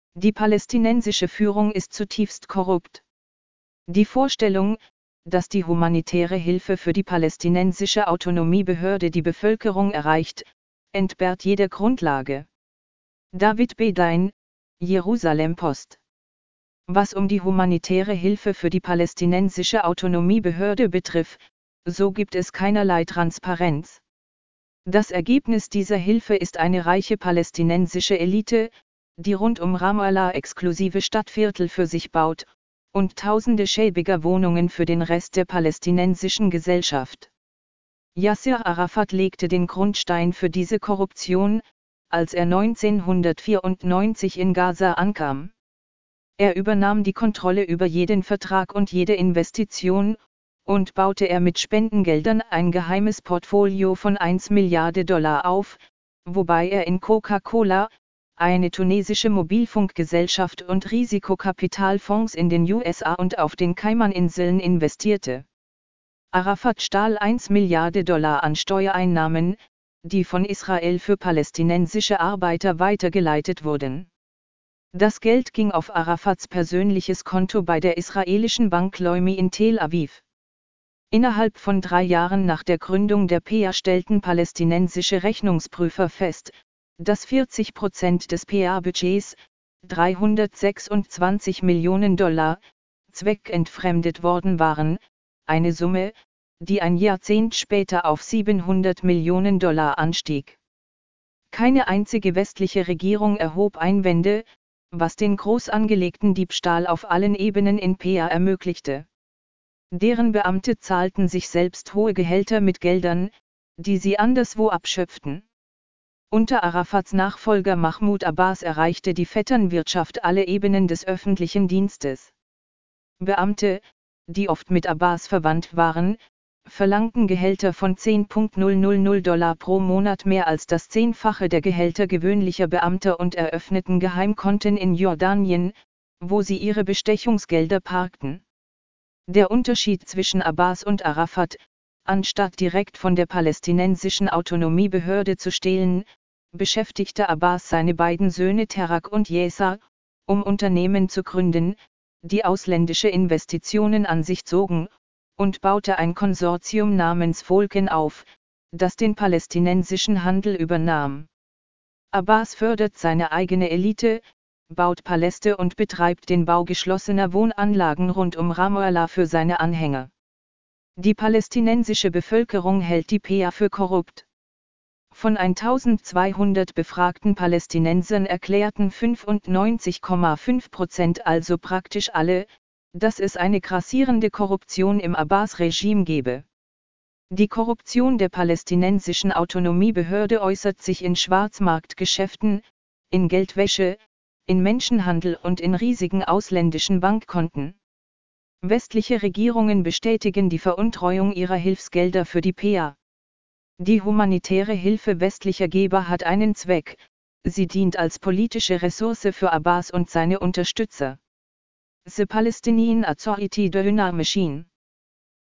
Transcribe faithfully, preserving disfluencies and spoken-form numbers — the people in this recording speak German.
Die palästinensische Führung ist zutiefst korrupt. Die Vorstellung, dass die humanitäre Hilfe für die palästinensische Autonomiebehörde die Bevölkerung erreicht, entbehrt jeder Grundlage. David Bedein, Jerusalem Post. Was um die humanitäre Hilfe für die palästinensische Autonomiebehörde betrifft, so gibt es keinerlei Transparenz. Das Ergebnis dieser Hilfe ist eine reiche palästinensische Elite, die rund um Ramallah exklusive Stadtviertel für sich baut, und tausende schäbiger Wohnungen für den Rest der palästinensischen Gesellschaft. Yasser Arafat legte den Grundstein für diese Korruption, als er neunzehnhundertvierundneunzig in Gaza ankam. Er übernahm die Kontrolle über jeden Vertrag und jede Investition, und baute er mit Spendengeldern ein geheimes Portfolio von einer Milliarde Dollar auf, wobei er in Coca-Cola, eine tunesische Mobilfunkgesellschaft und Risikokapitalfonds in den U S A und auf den Kaimaninseln investierte. Arafat stahl eine Milliarde Dollar an Steuereinnahmen, die von Israel für palästinensische Arbeiter weitergeleitet wurden. Das Geld ging auf Arafats persönliches Konto bei der israelischen Bank Leumi in Tel Aviv. Innerhalb von drei Jahren nach der Gründung der P A stellten palästinensische Rechnungsprüfer fest, dass vierzig Prozent des P A-Budgets, dreihundertsechsundzwanzig Millionen Dollar, zweckentfremdet worden waren, eine Summe, die ein Jahrzehnt später auf siebenhundert Millionen Dollar anstieg. Keine einzige westliche Regierung erhob Einwände, was den groß angelegten Diebstahl auf allen Ebenen in P A ermöglichte. Deren Beamte zahlten sich selbst hohe Gehälter mit Geldern, die sie anderswo abschöpften. Unter Arafats Nachfolger Mahmoud Abbas erreichte die Vetternwirtschaft alle Ebenen des öffentlichen Dienstes. Beamte, die oft mit Abbas verwandt waren, verlangten Gehälter von zehntausend Dollar pro Monat, mehr als das Zehnfache der Gehälter gewöhnlicher Beamter, und eröffneten Geheimkonten in Jordanien, wo sie ihre Bestechungsgelder parkten. Der Unterschied zwischen Abbas und Arafat: anstatt direkt von der palästinensischen Autonomiebehörde zu stehlen, beschäftigte Abbas seine beiden Söhne Terak und Yesa, um Unternehmen zu gründen, die ausländische Investitionen an sich zogen, und baute ein Konsortium namens Volken auf, das den palästinensischen Handel übernahm. Abbas fördert seine eigene Elite, baut Paläste und betreibt den Bau geschlossener Wohnanlagen rund um Ramallah für seine Anhänger. Die palästinensische Bevölkerung hält die P A für korrupt. Von eintausendzweihundert befragten Palästinensern erklärten fünfundneunzig Komma fünf Prozent, also praktisch alle, dass es eine grassierende Korruption im Abbas-Regime gebe. Die Korruption der palästinensischen Autonomiebehörde äußert sich in Schwarzmarktgeschäften, in Geldwäsche, in Menschenhandel und in riesigen ausländischen Bankkonten. Westliche Regierungen bestätigen die Veruntreuung ihrer Hilfsgelder für die P A. Die humanitäre Hilfe westlicher Geber hat einen Zweck: sie dient als politische Ressource für Abbas und seine Unterstützer. The Palestinian Authority Donor Machine.